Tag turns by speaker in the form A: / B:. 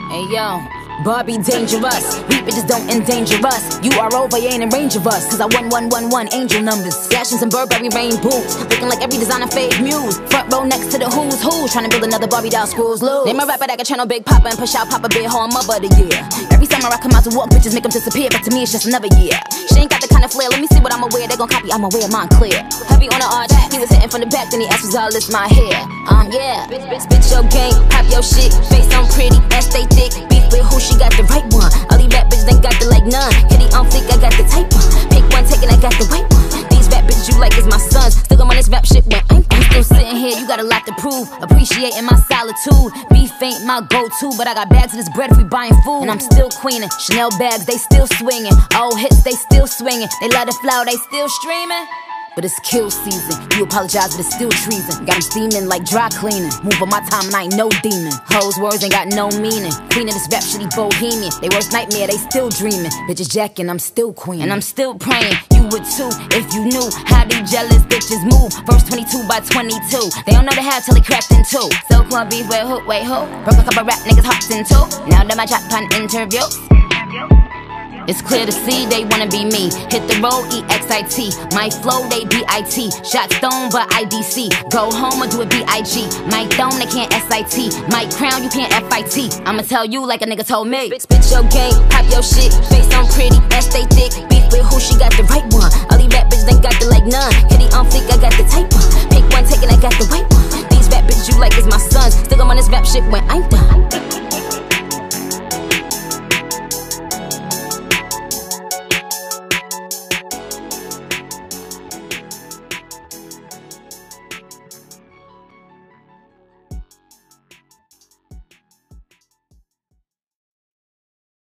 A: Hey yo, Barbie dangerous. We bitches don't endanger us. You are over, you ain't in range of us. Cause I 1111 angel numbers. Flashing some Burberry rain boots. Looking like every designer fave muse. Front row next to the who's who. Trying to build another Barbie doll screws loose. Name a rapper that can channel Big Papa and push out Papa Big Home Mother of the year. Every summer I come out to walk, bitches make them disappear. But to me it's just another year. She ain't got the kind of flair, let me see what I'ma wear. They gon' copy, I'ma wear mine clear. Heavy on the arch, he was hitting from the back. Then he asked was all this my hair. Yeah, bitch your game, pop your shit. Face on pretty, ass stay thick. Beef with who, she got the right one. All these rap bitches ain't got the like none. Kitty on fleek, I got the type one. Pick one, take it, I got the white one. These rap bitches you like is my sons. Still gon' run this rap shit when I'm still sitting here. You got a lot to prove. Appreciating my solitude. Beef ain't my go-to, but I got bags of this bread if we buying food. And I'm still queening. Chanel bags, they still swinging. Old hits, they still swinging. They let it flow, they still streaming. But it's kill season. You apologize, but it's still treason. Got them steaming like dry cleaning. Move on my time and I ain't no demon. Hoes words ain't got no meaning. Queen of this rap shitty bohemian. They worst nightmare, they still dreaming. Bitches jacking, I'm still queen. And I'm still praying, you would too. If you knew how these jealous bitches move. Verse 22 by 22. They don't know the half till they cracked in two. So club beef with who, wait who? Broke a couple rap niggas hopped in two. Now that my chat pun interview. It's clear to see they wanna be me. Hit the road, EXIT. My flow, they BIT. Shot stone, but IDC. Go home or do it BIG. My dome, they can't SIT. My crown, you can't FIT. I'ma tell you like a nigga told me. Spit your game, pop your shit. Face on pretty, ass stay thick. Beef with who, she got the right one. All these rap bitches ain't got the like none. Kitty on fleek, I got the type one. Pick one, take it, I got the white one. These rap bitches you like is my sons. Still gon' run this rap shit when I'm